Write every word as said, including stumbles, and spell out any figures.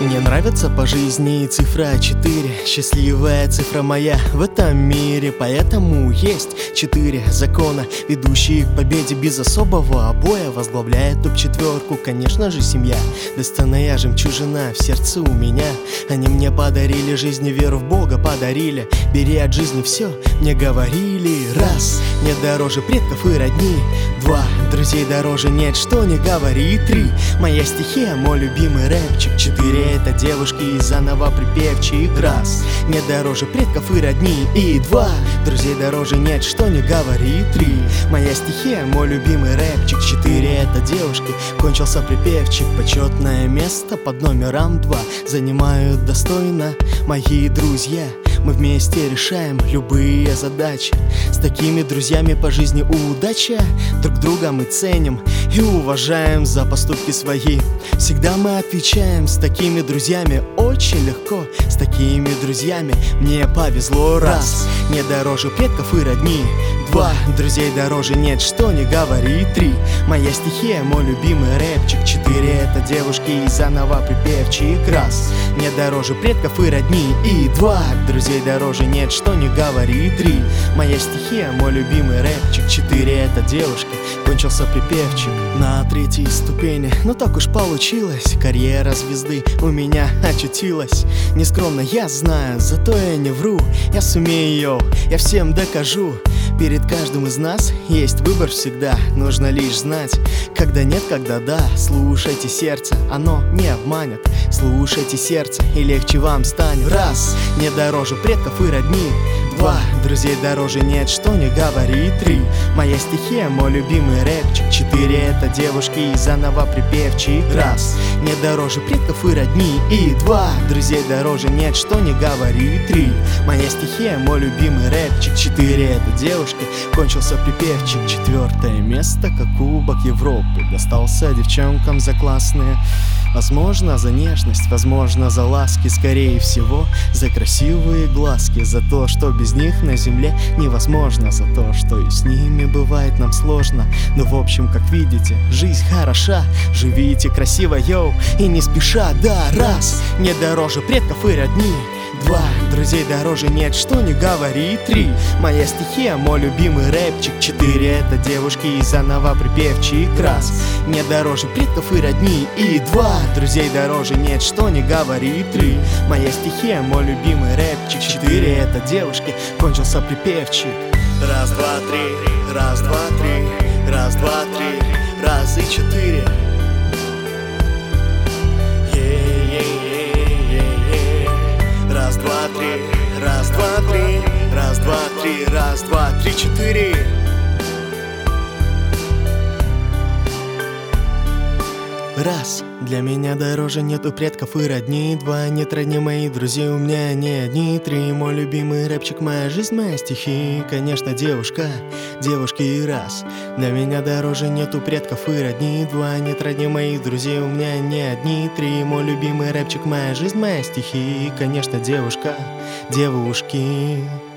Мне нравится по жизни цифра четыре, счастливая цифра моя в этом мире. Поэтому есть четыре закона, ведущие к победе без особого обоя. Возглавляет топ-четверку, конечно же, семья. Достанная жемчужина в сердце у меня. Они мне подарили жизнь и веру в Бога подарили. Бери от жизни все, мне говорили. Раз, нет дороже предков и родни. Два, друзей дороже нет, что не говори. Три, моя стихия, мой любимый рэпчик. Четыре, это девушки и заново припевчик. Раз, нет дороже предков и родни. И два, друзей дороже нет, что не говори. Три, моя стихия, мой любимый рэпчик. Четыре, это девушки, кончился припевчик. Почетное место под номером два занимают достойно мои друзья. Мы вместе решаем любые задачи. С такими друзьями по жизни удача. Друг друга мы ценим и уважаем за поступки свои. Всегда мы отвечаем: с такими друзьями очень легко. С такими друзьями мне повезло. Раз, нет дороже предков и родни. Два, друзей дороже нет, что не говори. Три, моя стихия, мой любимый рэпчик. Четыре, это девушки и заново припевчик. Раз, нет дороже предков и родни. И два, друзей дороже нет, что не говори. Три, моя стихия, мой любимый рэпчик. Четыре, это девушки, кончился припевчик. На третьей ступени, ну так уж получилось, карьера звезды у меня очутилась. Нескромно я знаю, зато я не вру. Я сумею, я всем докажу. Перед каждым из нас есть выбор всегда. Нужно лишь знать, когда нет, когда да. Слушайте сердце, оно не обманет. Слушайте сердце, и легче вам станет. Раз, нет дороже предков и родни. Два, друзей дороже нет, что не говори. Три, моя стихия, мой любимый рэпчик. Четыре, это девушки и заново припевчик. Раз, нет дороже предков и родни. И два, друзей дороже нет, что не говори. Три, моя стихия, мой любимый рэпчик. Четыре, это девушки, кончился припевчик. Четвертое место, как Кубок Европы, достался девчонкам за классные. Возможно, за нежность, возможно, за ласки. Скорее всего, за красивые глазки. За то, что без них на земле невозможно. За то, что и с ними бывает нам сложно. Но в общем, как видите, жизнь хороша. Живите красиво, йоу, и не спеша. Да, раз, нет дороже предков и родни. Два, друзей дороже нет, что не говори. Три, моя стихия, мой любимый рэпчик. Четыре, это девушки и заново припевчик. Раз, нет дороже предков и родни. И два, друзей дороже нет, что не говори. Три, моя стихия, мой любимый рэпчик. Четыре, это девушки, кончился припевчик. Раз, два, три, раз, два, три, раз, два, три, раз и четыре. Раз, два, три, раз, два, три, раз, два, три, раз, два, три, четыре. Раз, для меня дороже нету предков и родни. Два, нет родни мои друзья, у меня не одни. Три, мой любимый рэпчик, моя жизнь, моя стихи. Конечно, девушка, девушки и раз. Для меня дороже нету предков и родни. Два, нет родни моих друзей, у меня не одни. Три, мой любимый рэпчик, моя жизнь, моя стихи. Конечно, девушка, девушки.